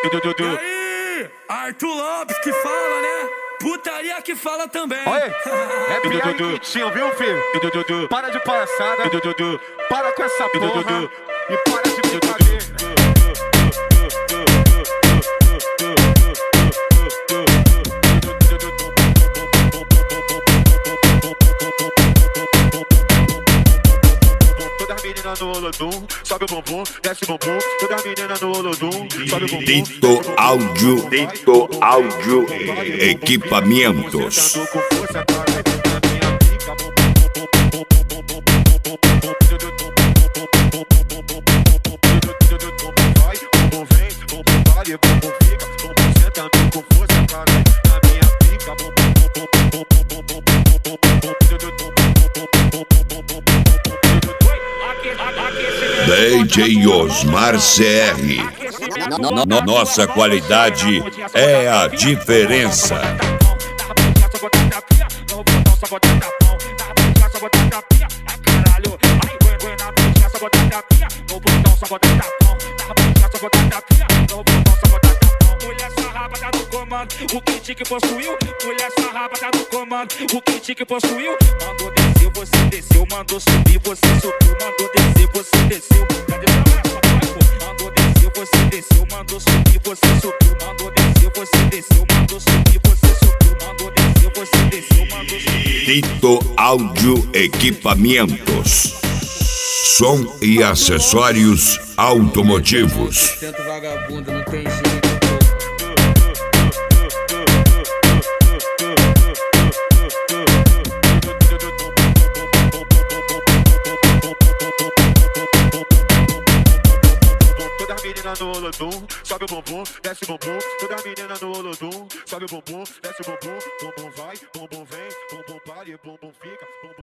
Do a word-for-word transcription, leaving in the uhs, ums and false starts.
E aí, Arthur Lopes que fala, né? Putaria que fala também. Olha, é piada quentinho, viu, filho? Para de palhaçada, para com essa porra e para de brincadeira. Toda menina no Olodum, sobe o bumbum, desce o bumbum. Toda menina no Olodum, sobe o bumbum. Dito Áudio, Dito Áudio Equipamentos. D J Osmar C R. No- no- Nossa qualidade é a diferença. O kit que possuiu, mulher sarraba tá no comando. O kit que possuiu, mandou descer, você desceu, mandou subir, você subiu, mandou descer, você desceu. Cadê essa massa, pô? Mandou descer, você desceu, mandou subir, você subiu, mandou descer, você desceu, mandou subir, você subiu, mandou descer, você desceu, mandou subir. Dito Áudio Equipamentos. Som e acessórios automotivos. Tento vagabundo, não tem jeito. Toda menina no Olodum, sobe o bumbum, desce o bumbum. Toda menina no Olodum, sobe o bumbum, desce o bumbum. Bumbum vai, bumbum vem, bumbum para e bumbum fica. Bumbum